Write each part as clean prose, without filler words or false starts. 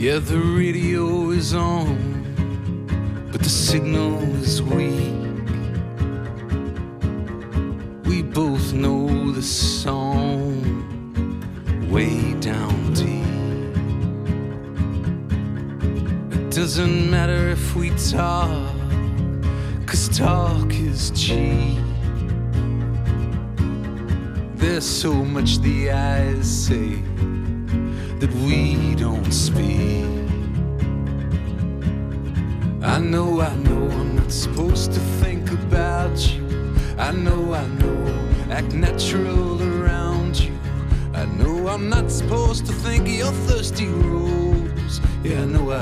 Yeah, the radio is on, but the signal is weak. We both know the song way down deep. It doesn't matter if we talk, 'cause talk is cheap. There's so much the eyes say that we don't speak. I know I'm not supposed to think about you. I know, act natural around you. I know I'm not supposed to think of your thirsty rose. Yeah, I know.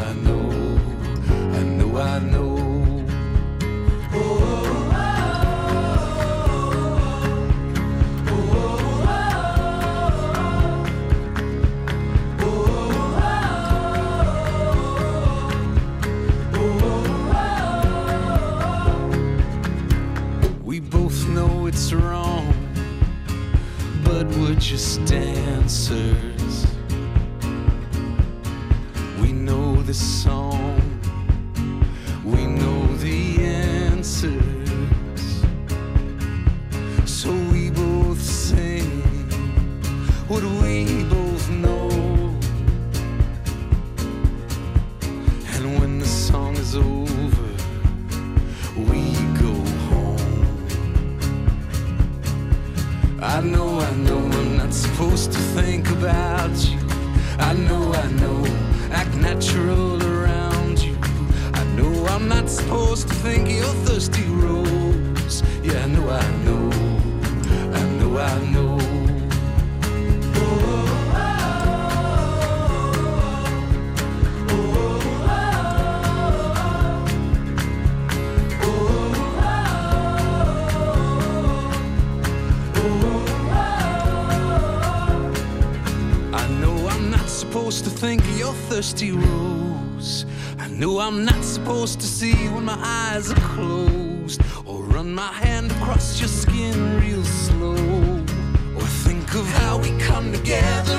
We both know it's wrong, but we're just dancers. We know the song, we know the answers. So we both sing what we both know. And when the song is over, we go home. I know I'm not supposed to think about you. I know, act natural around you. I know I'm not supposed to think of your thirsty rose. Yeah, I know. Supposed to think of your thirsty rose. I know I'm not supposed to see when my eyes are closed, or run my hand across your skin real slow, or think of how we come together